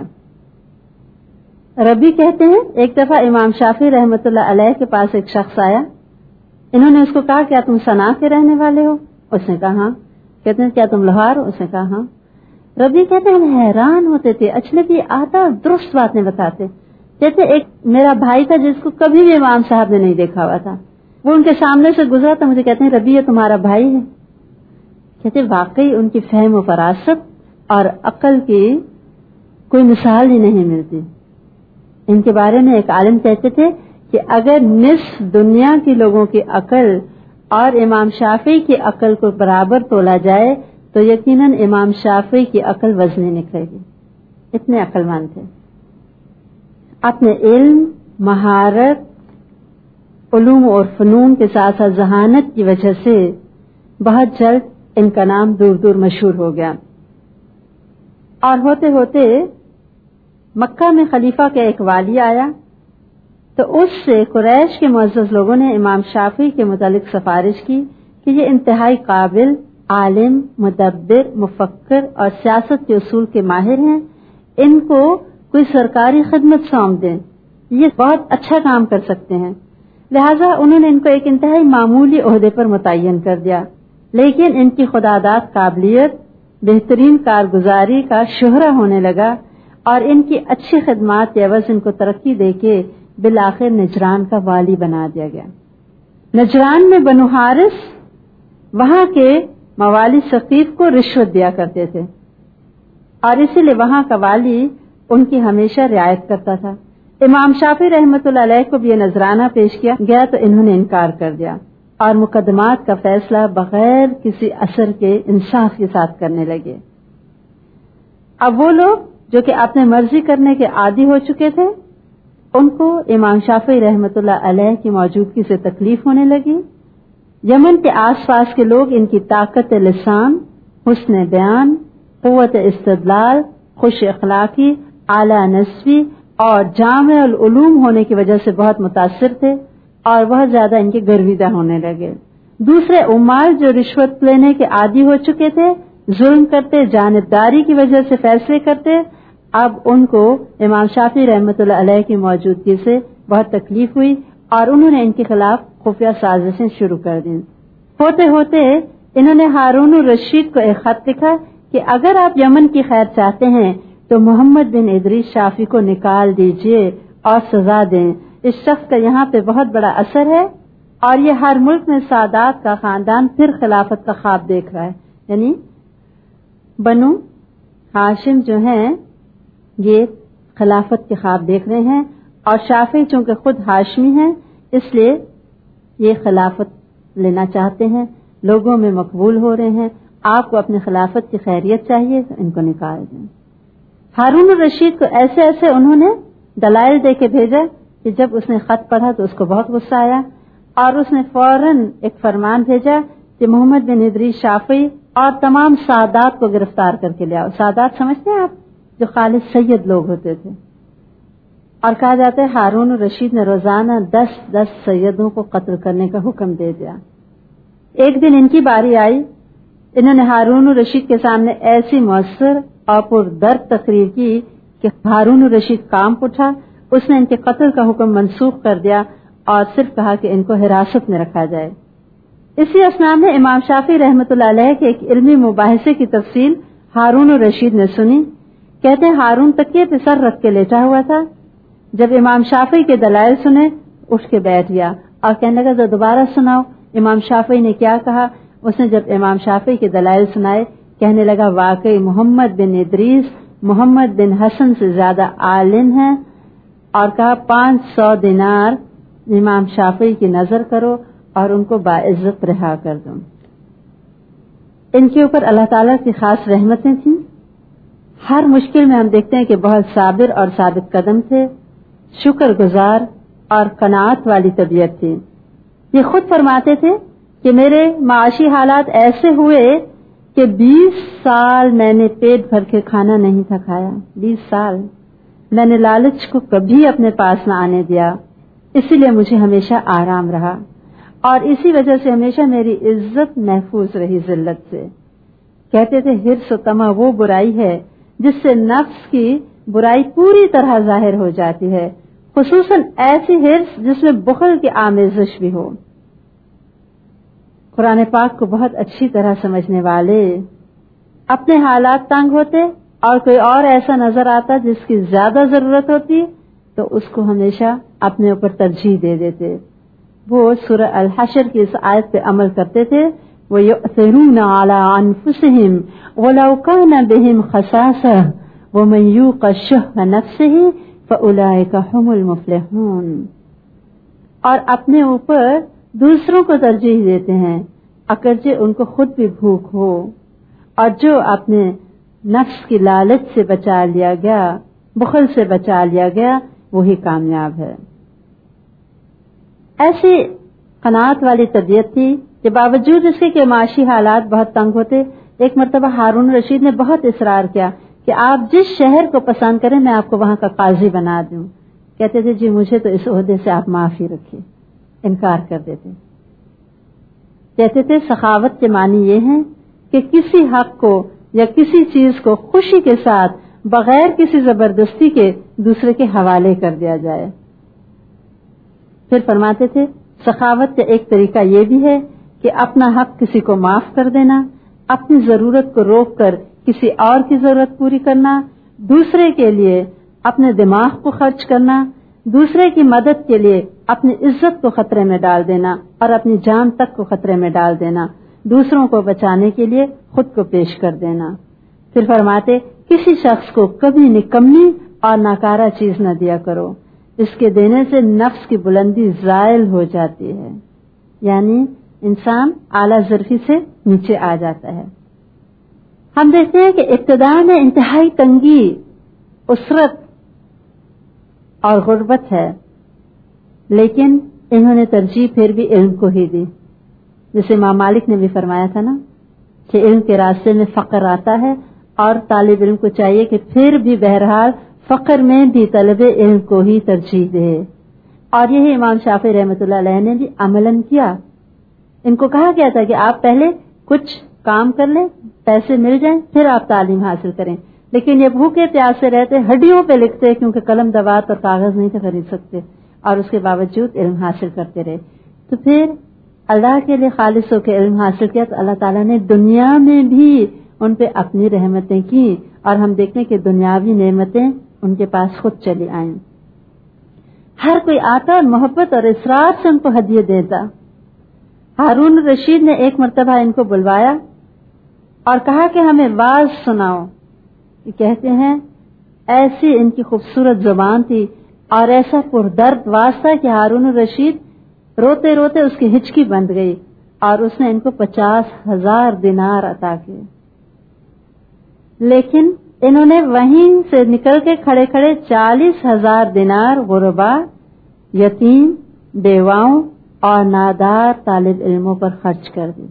ربی کہتے ہیں ایک دفعہ امام شافعی رحمۃ اللہ علیہ کے پاس ایک شخص آیا، انہوں نے اس کو کہا کیا تم صنعا کے رہنے والے ہو؟ اس نے کہا ہاں۔ کہتے ہیں کیا تم لاہور ہو؟ اس نے کہا ہاں۔ ربی کہتے ہیں ہم حیران ہوتے تھے، اجنبی آتا اور درست باتیں بتاتے۔ کہتے ایک میرا بھائی تھا جس کو کبھی بھی امام صاحب نے نہیں دیکھا ہوا تھا، وہ ان کے سامنے سے گزرا تو مجھے کہتے ہیں ربی یہ تمہارا بھائی ہے؟ کہتے واقعی ان کی فہم و فراست اور عقل کی کوئی مثال ہی نہیں ملتی۔ ان کے بارے میں ایک عالم کہتے تھے کہ اگر نصف دنیا کے لوگوں کی عقل اور امام شافعی کی عقل کو برابر تولا جائے تو یقیناً امام شافعی کی عقل وزنی نکلے گی، اتنے عقل مند تھے۔ اپنے علم، مہارت، علوم اور فنون کے ساتھ ساتھ ذہانت کی وجہ سے بہت جلد ان کا نام دور دور مشہور ہو گیا، اور ہوتے ہوتے مکہ میں خلیفہ کا ایک والی آیا تو اس سے قریش کے معزز لوگوں نے امام شافعی کے متعلق سفارش کی کہ یہ انتہائی قابل، عالم، مدبر، مفکر اور سیاست کے اصول کے ماہر ہیں، ان کو کوئی سرکاری خدمت سونپ دیں، یہ بہت اچھا کام کر سکتے ہیں۔ لہذا انہوں نے ان کو ایک انتہائی معمولی عہدے پر متعین کر دیا، لیکن ان کی خداداد قابلیت، بہترین کارگزاری کا شہرہ ہونے لگا اور ان کی اچھی خدمات کے عوض ان کو ترقی دے کے بالآخر نجران کا والی بنا دیا گیا۔ نجران میں بنو حارث وہاں کے موالی ثقیف کو رشوت دیا کرتے تھے اور اسی لیے وہاں کا والی ان کی ہمیشہ رعایت کرتا تھا۔ امام شافعی رحمۃ اللہ علیہ کو بھی یہ نذرانہ پیش کیا گیا تو انہوں نے انکار کر دیا اور مقدمات کا فیصلہ بغیر کسی اثر کے انصاف کے ساتھ کرنے لگے۔ اب وہ لوگ جو کہ اپنے مرضی کرنے کے عادی ہو چکے تھے، ان کو امام شافعی رحمۃ اللہ علیہ کی موجودگی سے تکلیف ہونے لگی۔ یمن کے آس پاس کے لوگ ان کی طاقت لسان، حسن بیان، قوت استدلال، خوش اخلاقی، اعلیٰ نسبی اور جامع العلوم ہونے کی وجہ سے بہت متاثر تھے اور بہت زیادہ ان کے گرویدہ ہونے لگے۔ دوسرے عمال جو رشوت لینے کے عادی ہو چکے تھے، ظلم کرتے، جانبداری کی وجہ سے فیصلے کرتے، اب ان کو امام شافعی رحمۃ اللہ علیہ کی موجودگی سے بہت تکلیف ہوئی اور انہوں نے ان کے خلاف خفیہ سازشیں شروع کر دیں۔ ہوتے ہوتے انہوں نے ہارون الرشید کو ایک خط لکھا کہ اگر آپ یمن کی خیر چاہتے ہیں تو محمد بن ادریس شافعی کو نکال دیجئے اور سزا دیں، اس شخص کا یہاں پہ بہت بڑا اثر ہے اور یہ ہر ملک میں سادات کا خاندان پھر خلافت کا خواب دیکھ رہا ہے، یعنی بنو ہاشم جو ہیں یہ خلافت کے خواب دیکھ رہے ہیں اور شافعی چونکہ خود ہاشمی ہیں اس لیے یہ خلافت لینا چاہتے ہیں، لوگوں میں مقبول ہو رہے ہیں، آپ کو اپنی خلافت کی خیریت چاہیے تو ان کو نکال دیں۔ ہارون الرشید کو ایسے ایسے انہوں نے دلائل دے کے بھیجا کہ جب اس نے خط پڑھا تو اس کو بہت غصہ آیا، اور اس نے فوراً ایک فرمان بھیجا کہ محمد بن ادریس شافعی اور تمام سادات کو گرفتار کر کے لے آؤ۔ سادات سمجھتے ہیں آپ؟ جو خالص سید لوگ ہوتے تھے۔ اور کہا جاتا ہے ہارون الرشید نے روزانہ 10 سیدوں کو قتل کرنے کا حکم دے دیا۔ ایک دن ان کی باری آئی، انہوں نے ہارون الرشید کے سامنے ایسی مؤثر اور پردرد تقریر کی کہ ہارون الرشید کانپ اٹھا، اس نے ان کے قتل کا حکم منسوخ کر دیا اور صرف کہا کہ ان کو حراست میں رکھا جائے۔ اسی اسنا میں امام شافعی رحمۃ اللہ علیہ کے ایک علمی مباحثے کی تفصیل ہارون الرشید نے سنی۔ کہتے ہیں ہارون تکیے پہ سر رکھ کے لیٹا ہوا تھا، جب امام شافعی کے دلائل سنے اٹھ کے بیٹھ گیا اور کہنے لگا جو دوبارہ سناؤ۔ امام شافعی نے کیا کہا؟ اس نے جب امام شافعی کے دلائل سنائے کہنے لگا واقعی محمد بن ادریس محمد بن حسن سے زیادہ عالم ہیں، اور کہا 500 دینار امام شافعی کی نظر کرو اور ان کو باعزت رہا کر دو۔ ان کے اوپر اللہ تعالیٰ کی خاص رحمتیں تھیں۔ ہر مشکل میں ہم دیکھتے ہیں کہ بہت صابر اور ثابت قدم تھے، شکر گزار اور قناعت والی طبیعت تھی۔ یہ خود فرماتے تھے کہ میرے معاشی حالات ایسے ہوئے کہ 20 سال میں نے پیٹ بھر کے کھانا نہیں تھا کھایا۔ 20 سال میں نے لالچ کو کبھی اپنے پاس نہ آنے دیا، اسی لیے مجھے ہمیشہ آرام رہا، اور اسی وجہ سے ہمیشہ میری عزت محفوظ رہی ذلت سے۔ کہتے تھے حرص و طمع وہ برائی ہے جس سے نفس کی برائی پوری طرح ظاہر ہو جاتی ہے، خصوصاً ایسی حرص جس میں بخل کی آمیزش بھی ہو۔ قرآن پاک کو بہت اچھی طرح سمجھنے والے اپنے حالات تنگ ہوتے اور کوئی اور ایسا نظر آتا جس کی زیادہ ضرورت ہوتی تو اس کو ہمیشہ اپنے اوپر ترجیح دے دیتے۔ وہ سورہ الحشر کی اس آیت پہ عمل کرتے تھے، وَيُؤْثِرُونَ عَلَىٰ أَنفُسِهِمْ وَلَوْ كَانَ بِهِمْ خَصَاصَةٌ وَمَن يُوقَ شُحَّ نَفْسِهِ فَأُولَٰئِكَ هُمُ الْمُفْلِحُونَ، اور اپنے اوپر دوسروں کو ترجیح دیتے ہیں اگرچہ ان کو خود بھی بھوک ہو، اور جو اپنے نفس کی لالچ سے بچا لیا گیا، بخل سے بچا لیا گیا، وہی کامیاب ہے۔ ایسی قناعت والی طبیعت تھی کہ باوجود اس کے کہ معاشی حالات بہت تنگ ہوتے، ایک مرتبہ ہارون رشید نے بہت اصرار کیا کہ آپ جس شہر کو پسند کریں میں آپ کو وہاں کا قاضی بنا دوں۔ کہتے تھے جی مجھے تو اس عہدے سے آپ معافی رکھیے، انکار کر دیتے۔ کہتے تھے سخاوت کے معنی یہ ہیں کہ کسی حق کو یا کسی چیز کو خوشی کے ساتھ بغیر کسی زبردستی کے دوسرے کے حوالے کر دیا جائے۔ پھر فرماتے تھے سخاوت کا ایک طریقہ یہ بھی ہے کہ اپنا حق کسی کو معاف کر دینا، اپنی ضرورت کو روک کر کسی اور کی ضرورت پوری کرنا، دوسرے کے لیے اپنے دماغ کو خرچ کرنا، دوسرے کی مدد کے لیے اپنی عزت کو خطرے میں ڈال دینا اور اپنی جان تک کو خطرے میں ڈال دینا، دوسروں کو بچانے کے لیے خود کو پیش کر دینا۔ پھر فرماتے کسی شخص کو کبھی نکمی اور ناکارہ چیز نہ دیا کرو، اس کے دینے سے نفس کی بلندی زائل ہو جاتی ہے، یعنی انسان اعلیٰ ظرفی سے نیچے آ جاتا ہے۔ ہم دیکھتے ہیں کہ ابتدا میں انتہائی تنگی، اسرت اور غربت ہے، لیکن انہوں نے ترجیح پھر بھی علم کو ہی دی۔ جیسے امام مالک نے بھی فرمایا تھا نا کہ علم کے راستے میں فقر آتا ہے، اور طالب علم کو چاہیے کہ پھر بھی بہرحال فقر میں بھی طلب علم کو ہی ترجیح دے، اور یہی امام شافعی رحمۃ اللہ علیہ نے بھی عملاً کیا۔ ان کو کہا گیا تھا کہ آپ پہلے کچھ کام کر لیں، پیسے مل جائیں، پھر آپ تعلیم حاصل کریں، لیکن یہ بھوکے پیاسے رہتے، ہڈیوں پہ لکھتے کیونکہ قلم دوات اور کاغذ نہیں تھے خرید سکتے، اور اس کے باوجود علم حاصل کرتے رہے۔ تو پھر اللہ کے لیے خالص ہو کے علم حاصل کیا تو اللہ تعالیٰ نے دنیا میں بھی ان پہ اپنی رحمتیں کی، اور ہم دیکھتے ہیں کہ دنیاوی نعمتیں ان کے پاس خود چلی آئیں۔ ہر کوئی آتا اور محبت اور اصرار سے ان کو ہدیے دیتا۔ ہارون رشید نے ایک مرتبہ ان کو بلوایا اور کہا کہ ہمیں واز سناؤ۔ یہ کہتے ہیں ایسی ان کی خوبصورت زبان تھی اور ایسا پردرد واز تھا کہ ہارون رشید روتے روتے اس کی ہچکی بند گئی اور اس نے ان کو 50,000 دینار عطا کیے. لیکن انہوں نے وہیں سے نکل کے کھڑے کھڑے 40,000 دینار غربا، یتیم، بیواؤں اور نادار طالب علموں پر خرچ کر دی.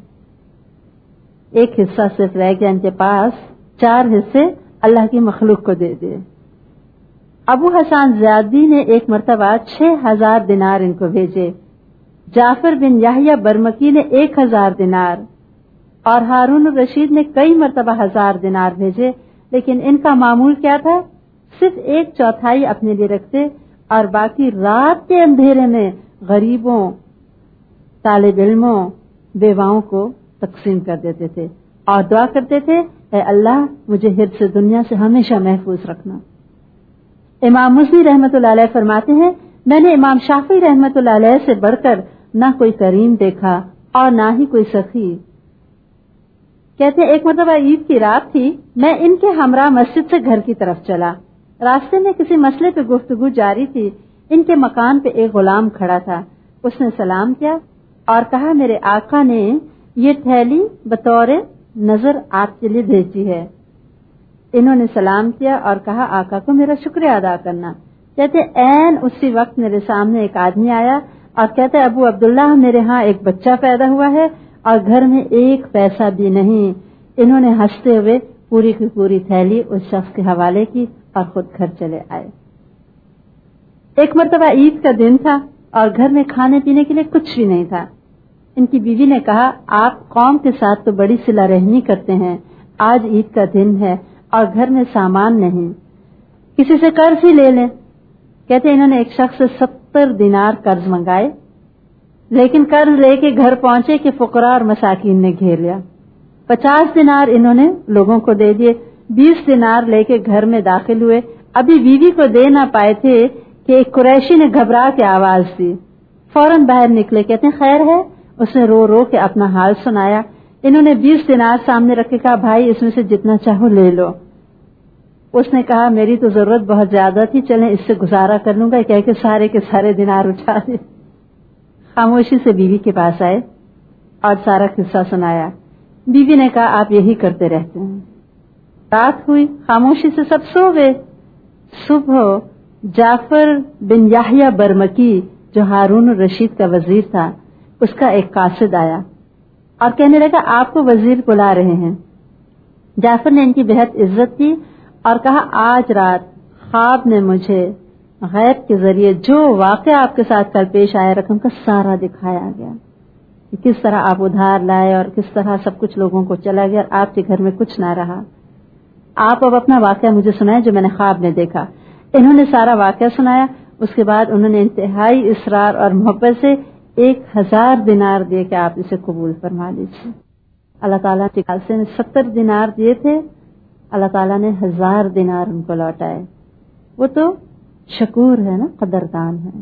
ایک حصہ صرف رہ گیا ان کے پاس، 4 حصے اللہ کی مخلوق کو دے دیے. ابو حسان زیادی نے ایک مرتبہ 6,000 دینار ان کو بھیجے. جعفر بن یحییٰ برمکی نے 1,000 دینار اور ہارون الرشید نے کئی مرتبہ 1,000 دینار بھیجے. لیکن ان کا معمول کیا تھا؟ صرف 1/4 اپنے لیے رکھتے اور باقی رات کے اندھیرے میں غریبوں، طالب علموں، بیواؤں کو تقسیم کر دیتے تھے اور دعا کرتے تھے، اے اللہ مجھے حرص دنیا سے ہمیشہ محفوظ رکھنا. امام مزنی رحمت اللہ علیہ فرماتے ہیں، میں نے امام شافعی رحمت اللہ علیہ سے بڑھ کر نہ کوئی کریم دیکھا اور نہ ہی کوئی سخی. کہتے ہیں ایک مرتبہ عید کی رات تھی، میں ان کے ہمراہ مسجد سے گھر کی طرف چلا. راستے میں کسی مسئلے پہ گفتگو جاری تھی. ان کے مکان پہ ایک غلام کھڑا تھا. اس نے سلام کیا اور کہا، میرے آقا نے یہ تھیلی بطور نظر آپ کے لیے بھیجی ہے. انہوں نے سلام کیا اور کہا، آقا کو میرا شکریہ ادا کرنا. کہتے عین اسی وقت میرے سامنے ایک آدمی آیا اور کہتے، ابو عبداللہ میرے ہاں ایک بچہ پیدا ہوا ہے اور گھر میں 1 پیسہ بھی نہیں. انہوں نے ہنستے ہوئے پوری کی پوری تھیلی اس شخص کے حوالے کی اور خود گھر چلے آئے. ایک مرتبہ عید کا دن تھا اور گھر میں کھانے پینے کے لیے کچھ بھی نہیں تھا. ان کی بیوی نے کہا، آپ قوم کے ساتھ تو بڑی صلہ رحمی کرتے ہیں، آج عید کا دن ہے اور گھر میں سامان نہیں، کسی سے قرض ہی لے لیں. کہتے انہوں نے ایک شخص سے 70 دینار قرض منگائے، لیکن قرض لے کے گھر پہنچے کہ فقراء اور مساکین نے گھیر لیا. 50 دینار انہوں نے لوگوں کو دے دیے. 20 دینار لے کے گھر میں داخل ہوئے. ابھی بیوی کو دے نہ پائے تھے کہ ایک قریشی نے گھبرا کے آواز دی. فوراً باہر نکلے. کہتے ہیں خیر ہے؟ اس نے رو رو کے اپنا حال سنایا. انہوں نے 20 دینار سامنے رکھ کے کہا، بھائی اس میں سے جتنا چاہو لے لو. اس نے کہا، میری تو ضرورت بہت زیادہ تھی، چلیں اس سے گزارا کر لوں گا. کہہ کے سارے کے سارے دینار اٹھا دیے. خاموشی سے بیوی کے پاس آئے اور سارا قصہ سنایا. بیوی نے کہا، آپ یہی کرتے رہتے ہیں. رات ہوئی، خاموشی سے سب سو گئے. صبح جعفر بن یحییٰ برمکی جو ہارون الرشید کا وزیر تھا، اس کا ایک قاصد آیا اور کہنے لگا، آپ کو وزیر بلا رہے ہیں. جعفر نے ان کی بہت عزت کی اور کہا، آج رات خواب نے مجھے غیب کے ذریعے جو واقعہ آپ کے ساتھ کل پیش آیا رقم کا سارا دکھایا گیا کہ کس طرح آپ ادھار لائے اور کس طرح سب کچھ لوگوں کو چلا گیا اور آپ کے گھر میں کچھ نہ رہا. آپ اب اپنا واقعہ مجھے سنائیں جو میں نے خواب میں دیکھا. انہوں نے سارا واقعہ سنایا. اس کے بعد انہوں نے انتہائی اصرار اور محبت سے 1,000 دینار دے کے آپ اسے قبول فرما لیجیے. اللہ تعالیٰ کے خالصے نے 70 دینار دیے تھے، اللہ تعالیٰ نے 1,000 دینار ان کو لوٹائے. وہ تو شکور ہے نا، قدردان ہے.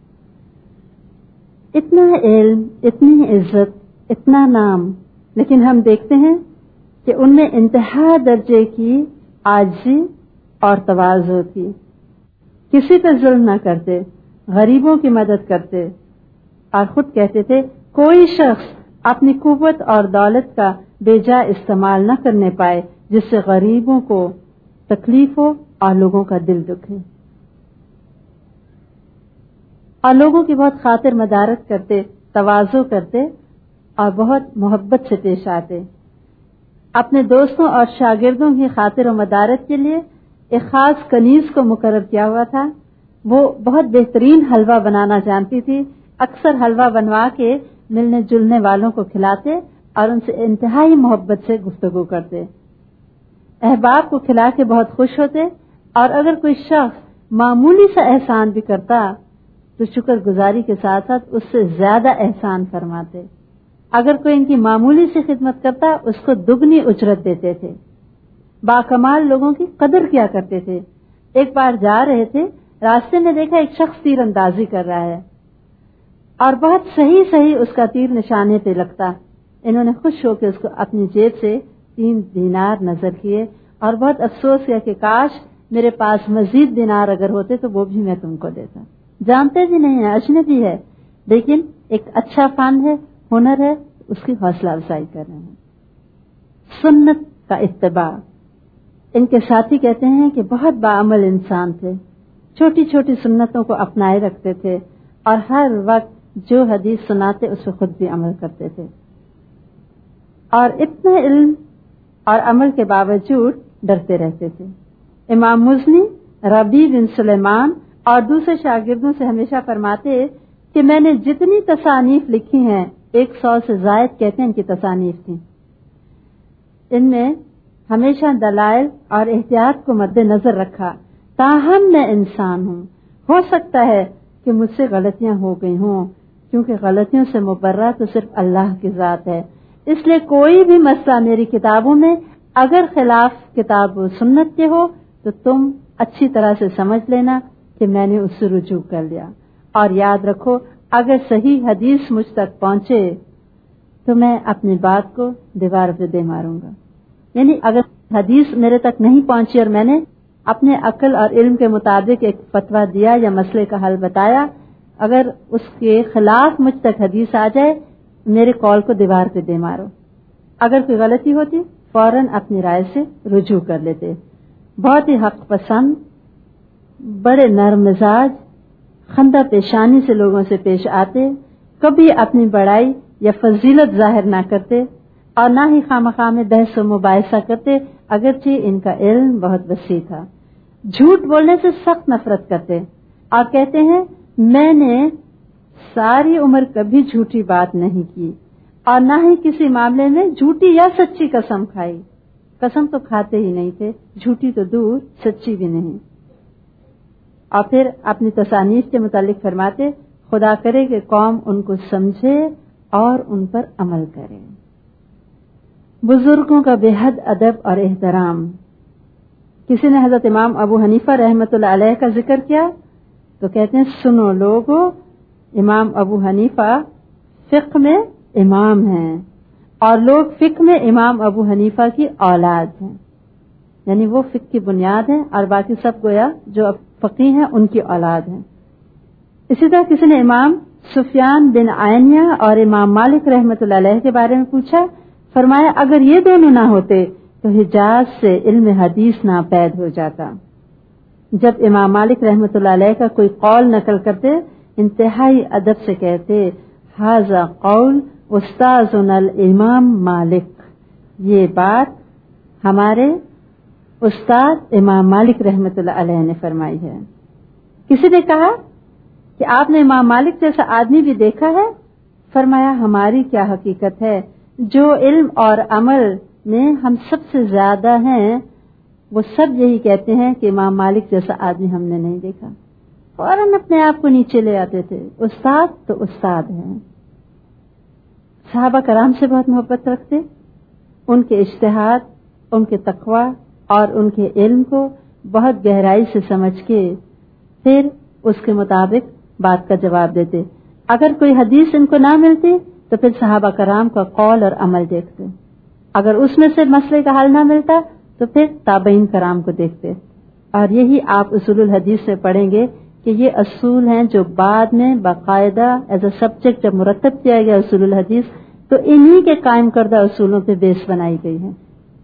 اتنا علم، اتنی عزت، اتنا نام، لیکن ہم دیکھتے ہیں کہ ان میں انتہا درجے کی عاجزی اور تواضع تھی. کسی پہ ظلم نہ کرتے، غریبوں کی مدد کرتے اور خود کہتے تھے کوئی شخص اپنی قوت اور دولت کا بے جا استعمال نہ کرنے پائے جس سے غریبوں کو تکلیف ہو اور لوگوں کا دل دکھے. اور لوگوں کی بہت خاطر مدارت کرتے، تواضع کرتے اور بہت محبت سے پیش آتے. اپنے دوستوں اور شاگردوں کی خاطر و مدارت کے لیے ایک خاص کنیز کو مقرر کیا ہوا تھا. وہ بہت بہترین حلوہ بنانا جانتی تھی. اکثر حلوہ بنوا کے ملنے جلنے والوں کو کھلاتے اور ان سے انتہائی محبت سے گفتگو کرتے. احباب کو کھلا کے بہت خوش ہوتے اور اگر کوئی شخص معمولی سا احسان بھی کرتا تو شکر گزاری کے ساتھ ساتھ اس سے زیادہ احسان فرماتے. اگر کوئی ان کی معمولی سی خدمت کرتا اس کو دگنی اجرت دیتے تھے. باکمال لوگوں کی قدر کیا کرتے تھے. ایک بار جا رہے تھے، راستے میں دیکھا ایک شخص تیر اندازی کر رہا ہے اور بہت صحیح اس کا تیر نشانے پہ لگتا. انہوں نے خوش ہو کے اس کو اپنی جیب سے 3 دینار نظر کیے اور بہت افسوس کیا کہ کاش میرے پاس مزید دینار اگر ہوتے تو وہ بھی میں تم کو دیتا. جانتے بھی نہیں ہے، اجنبی ہے، لیکن ایک اچھا فن ہے، ہنر ہے، اس کی حوصلہ افزائی کر رہے ہیں. سنت کا اتباع. ان کے ساتھی کہتے ہیں کہ بہت باعمل انسان تھے، چھوٹی چھوٹی سنتوں کو اپنائے رکھتے تھے اور ہر وقت جو حدیث سناتے اس پہ خود بھی عمل کرتے تھے. اور اتنے علم اور عمل کے باوجود ڈرتے رہتے تھے. امام مزنی ربیع بن سلیمان اور دوسرے شاگردوں سے ہمیشہ فرماتے کہ میں نے جتنی تصانیف لکھی ہیں 100 سے زائد کہتے ہیں ان کی تصانیف تھیں. ان میں ہمیشہ دلائل اور احتیاط کو مد نظر رکھا. تاہم میں انسان ہوں، ہو سکتا ہے کہ مجھ سے غلطیاں ہو گئی ہوں، کیونکہ غلطیوں سے مبرہ تو صرف اللہ کی ذات ہے. اس لیے کوئی بھی مسئلہ میری کتابوں میں اگر خلاف کتاب و سنت کے ہو تو تم اچھی طرح سے سمجھ لینا کہ میں نے اس سے رجوع کر لیا. اور یاد رکھو اگر صحیح حدیث مجھ تک پہنچے تو میں اپنی بات کو دیوار پہ دے ماروں گا. یعنی اگر حدیث میرے تک نہیں پہنچی اور میں نے اپنے عقل اور علم کے مطابق ایک فتویٰ دیا یا مسئلے کا حل بتایا، اگر اس کے خلاف مجھ تک حدیث آ جائے میرے قول کو دیوار پہ دے مارو. اگر کوئی غلطی ہوتی فوراً اپنی رائے سے رجوع کر لیتے. بہت ہی حق پسند، بڑے نرم مزاج، خندہ پیشانی سے لوگوں سے پیش آتے، کبھی اپنی بڑائی یا فضیلت ظاہر نہ کرتے اور نہ ہی خواہ میں بحث و مباحثہ کرتے، اگرچہ ان کا علم بہت وسیع تھا. جھوٹ بولنے سے سخت نفرت کرتے اور کہتے ہیں میں نے ساری عمر کبھی جھوٹی بات نہیں کی اور نہ ہی کسی معاملے میں جھوٹی یا سچی قسم کھائی. قسم تو کھاتے ہی نہیں تھے، جھوٹی تو دور، سچی بھی نہیں. اور پھر اپنی تصانیف کے متعلق فرماتے خدا کرے کہ قوم ان کو سمجھے اور ان پر عمل کرے. بزرگوں کا بے حد ادب اور احترام. کسی نے حضرت امام ابو حنیفہ رحمۃ اللہ علیہ کا ذکر کیا تو کہتے ہیں سنو لوگو، امام ابو حنیفہ فقہ میں امام ہیں اور لوگ فقہ میں امام ابو حنیفہ کی اولاد ہیں. یعنی وہ فقہ کی بنیاد ہیں اور باقی سب گویا جو فقیہ ہیں ان کی اولاد ہیں. اسی طرح کسی نے امام سفیان بن عینیہ اور امام مالک رحمۃ اللہ علیہ کے بارے میں پوچھا، فرمایا اگر یہ دونوں نہ ہوتے تو حجاز سے علم حدیث ناپید ہو جاتا. جب امام مالک رحمۃ اللہ علیہ کا کوئی قول نقل کرتے انتہائی ادب سے کہتے ھذا قول استاذنا الامام مالک، یہ بات ہمارے استاد امام مالک رحمۃ اللہ علیہ نے فرمائی ہے. کسی نے کہا کہ آپ نے امام مالک جیسا آدمی بھی دیکھا ہے؟ فرمایا ہماری کیا حقیقت ہے، جو علم اور عمل میں ہم سب سے زیادہ ہیں وہ سب یہی کہتے ہیں کہ امام مالک جیسا آدمی ہم نے نہیں دیکھا. فوراً اپنے آپ کو نیچے لے آتے تھے. استاد تو استاد ہیں. صحابہ کرام سے بہت محبت رکھتے، ان کے اجتہاد، ان کے تقوی اور ان کے علم کو بہت گہرائی سے سمجھ کے پھر اس کے مطابق بات کا جواب دیتے. اگر کوئی حدیث ان کو نہ ملتی تو پھر صحابہ کرام کا قول اور عمل دیکھتے. اگر اس میں سے مسئلے کا حل نہ ملتا تو پھر تابعین کرام کو دیکھتے. اور یہی آپ اصول الحدیث سے پڑھیں گے کہ یہ اصول ہیں جو بعد میں باقاعدہ ایز اے سبجیکٹ جب مرتب کیا گیا اصول الحدیث تو انہی کے قائم کردہ اصولوں پہ بیس بنائی گئی ہے.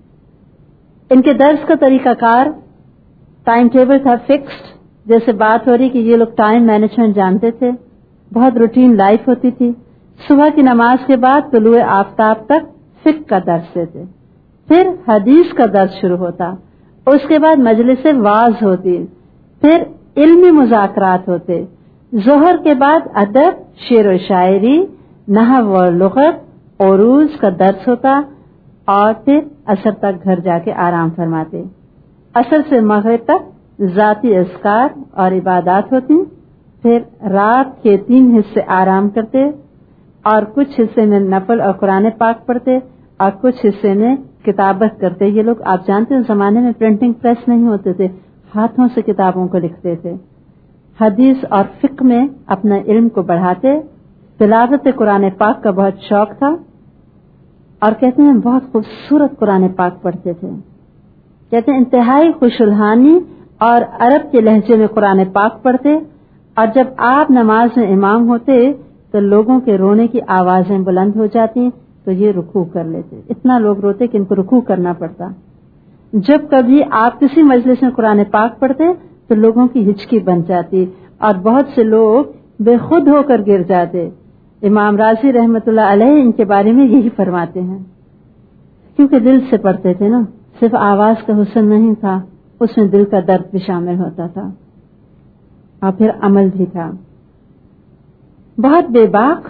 ان کے درس کا طریقہ کار ٹائم ٹیبل تھا فکسڈ. جیسے بات ہو رہی کہ یہ لوگ ٹائم مینجمنٹ جانتے تھے، بہت روٹین لائف ہوتی تھی. صبح کی نماز کے بعد طلوع آفتاب تک فقہ کا درس دیتے، پھر حدیث کا درس شروع ہوتا، اس کے بعد مجلس واعظ ہوتی، پھر علمی مذاکرات ہوتے. ظہر کے بعد ادب، شعر و شاعری، نحو و لغت، عروض کا درس ہوتا اور پھر عصر تک گھر جا کے آرام فرماتے. عصر سے مغرب تک ذاتی اذکار اور عبادات ہوتی، پھر رات کے 3 حصے آرام کرتے اور کچھ حصے میں نفل اور قرآن پاک پڑھتے اور کچھ حصے میں کتابت کرتے. یہ لوگ آپ جانتے ہیں زمانے میں پرنٹنگ پریس نہیں ہوتے تھے، ہاتھوں سے کتابوں کو لکھتے تھے. حدیث اور فقہ میں اپنا علم کو بڑھاتے. تلاوت قرآن پاک کا بہت شوق تھا اور کہتے ہیں بہت خوبصورت قرآن پاک پڑھتے تھے. کہتے ہیں انتہائی خوش الحانی اور عرب کے لہجے میں قرآن پاک پڑھتے اور جب آپ نماز میں امام ہوتے تو لوگوں کے رونے کی آوازیں بلند ہو جاتی تو یہ رکوع کر لیتے. اتنا لوگ روتے کہ ان کو رکوع کرنا پڑتا. جب کبھی آپ کسی مجلس میں قرآن پاک پڑھتے تو لوگوں کی ہچکی بن جاتی اور بہت سے لوگ بے خود ہو کر گر جاتے. امام رازی رحمت اللہ علیہ ان کے بارے میں یہی فرماتے ہیں، کیونکہ دل سے پڑھتے تھے نا، صرف آواز کا حسن نہیں تھا، اس میں دل کا درد بھی شامل ہوتا تھا اور پھر عمل بھی تھا. بہت بے باک،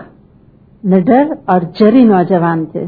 نڈر اور جری نوجوان تھے.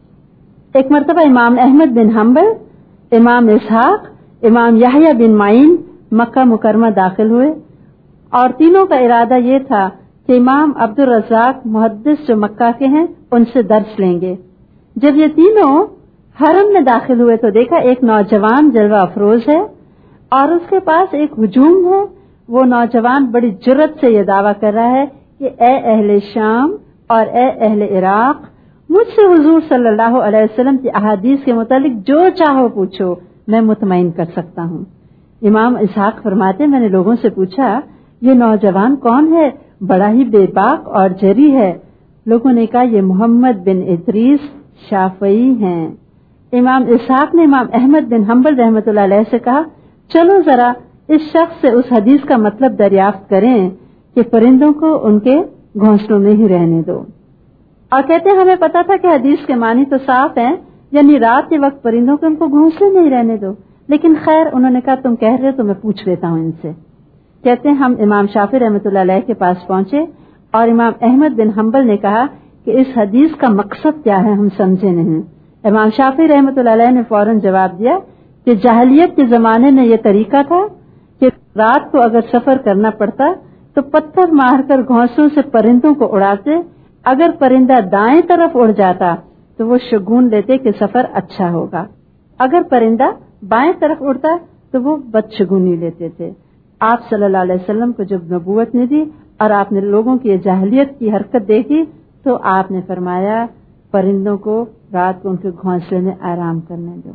ایک مرتبہ امام احمد بن حنبل، امام اسحاق، امام یحییٰ بن معین مکہ مکرمہ داخل ہوئے اور تینوں کا ارادہ یہ تھا کہ امام عبد الرزاق محدث جو مکہ کے ہیں ان سے درس لیں گے. جب یہ تینوں حرم میں داخل ہوئے تو دیکھا ایک نوجوان جلوہ افروز ہے اور اس کے پاس ایک ہجوم ہے. وہ نوجوان بڑی جرت سے یہ دعویٰ کر رہا ہے کہ اے اہل شام اور اے اہل عراق، مجھ سے حضور صلی اللہ علیہ وسلم کی احادیث کے متعلق جو چاہو پوچھو، میں مطمئن کر سکتا ہوں. امام اسحاق فرماتے میں نے لوگوں سے پوچھا یہ نوجوان کون ہے؟ بڑا ہی بے باک اور جری ہے. لوگوں نے کہا یہ محمد بن ادریس شافعی ہیں. امام اسحاق نے امام احمد بن حنبل رحمۃ اللہ علیہ سے کہا چلو ذرا اس شخص سے اس حدیث کا مطلب دریافت کریں کہ پرندوں کو ان کے گھونسلوں میں ہی رہنے دو. اور کہتے ہیں ہمیں پتا تھا کہ حدیث کے معنی تو صاف ہیں، یعنی رات کے وقت پرندوں کو ان کو گھونسلے نہیں رہنے دو. لیکن خیر انہوں نے کہا تم کہہ رہے ہو تو میں پوچھ لیتا ہوں ان سے. کہتے ہیں ہم امام شافعی رحمۃ اللہ علیہ کے پاس پہنچے اور امام احمد بن حنبل نے کہا کہ اس حدیث کا مقصد کیا ہے، ہم سمجھے نہیں. امام شافعی رحمۃ اللہ علیہ نے فوراً جواب دیا کہ جاہلیت کے زمانے میں یہ طریقہ تھا کہ رات کو اگر سفر کرنا پڑتا تو پتھر مار کر گھونسلوں سے پرندوں کو اڑاتے. اگر پرندہ دائیں طرف اڑ جاتا تو وہ شگون لیتے کہ سفر اچھا ہوگا، اگر پرندہ بائیں طرف اڑتا تو وہ بدشگونی لیتے تھے. آپ صلی اللہ علیہ وسلم کو جب نبوت نے دی اور آپ نے لوگوں کی جاہلیت کی حرکت دیکھی تو آپ نے فرمایا پرندوں کو رات کو ان کے گھونسلے میں آرام کرنے دو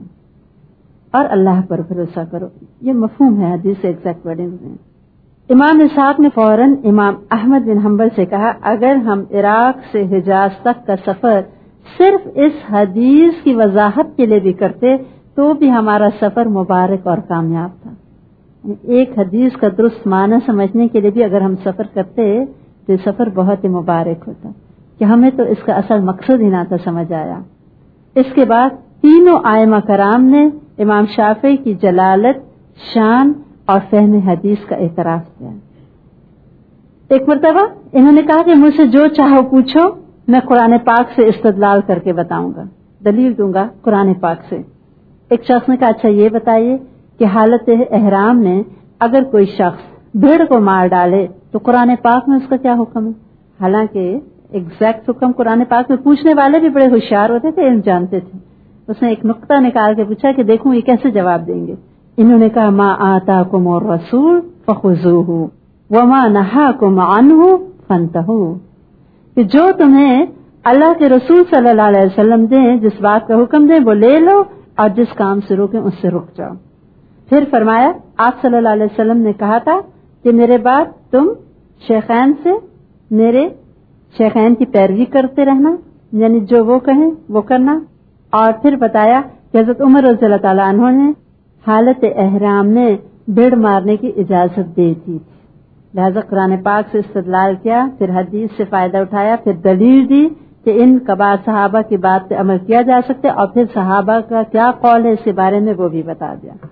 اور اللہ پر بھروسہ کرو. یہ مفہوم ہے حدیث ایگزیکٹ ورڈنگ میں. امام اسحاق نے فوراً امام احمد بن حنبل سے کہا اگر ہم عراق سے حجاز تک کا سفر صرف اس حدیث کی وضاحت کے لیے بھی کرتے تو بھی ہمارا سفر مبارک اور کامیاب تھا. ایک حدیث کا درست معنی سمجھنے کے لیے بھی اگر ہم سفر کرتے تو یہ سفر بہت ہی مبارک ہوتا کہ ہمیں تو اس کا اصل مقصد ہی نہ تھا سمجھ آیا. اس کے بعد تینوں ائمہ کرام نے امام شافعی کی جلالت، شان اور فہم حدیث کا اعتراف کیا. ایک مرتبہ انہوں نے کہا کہ مجھ سے جو چاہو پوچھو، میں قرآن پاک سے استدلال کر کے بتاؤں گا، دلیل دوں گا قرآن پاک سے. ایک شخص نے کہا اچھا یہ بتائیے کہ حالت احرام میں اگر کوئی شخص بھیڑ کو مار ڈالے تو قرآن پاک میں اس کا کیا حکم ہے؟ حالانکہ ایگزیکٹ حکم قرآن پاک میں پوچھنے والے بھی بڑے ہوشیار ہوتے تھے، علم جانتے تھے. اس نے ایک نقطہ نکال کے پوچھا کہ دیکھوں یہ کیسے جواب دیں گے. انہوں نے کہا ما آتاکم الرسول فخذوہ وما نہاکم عنہ فانتہوا، کہ جو تمہیں اللہ کے رسول صلی اللہ علیہ وسلم دیں، جس بات کا حکم دیں وہ لے لو اور جس کام سے روکیں اس سے رک جاؤ. پھر فرمایا آپ صلی اللہ علیہ وسلم نے کہا تھا کہ میرے بعد تم شیخین سے میرے شیخین کی پیروی کرتے رہنا، یعنی جو وہ کہیں وہ کرنا. اور پھر بتایا کہ حضرت عمر رضی اللہ تعالیٰ عنہ نے حالت احرام میں بھیڑ مارنے کی اجازت دے دی، لہذا قرآن پاک سے استدلال کیا، پھر حدیث سے فائدہ اٹھایا، پھر دلیل دی کہ ان کبار صحابہ کی بات پہ عمل کیا جا سکتے اور پھر صحابہ کا کیا قول ہے اس کے بارے میں وہ بھی بتا دیا.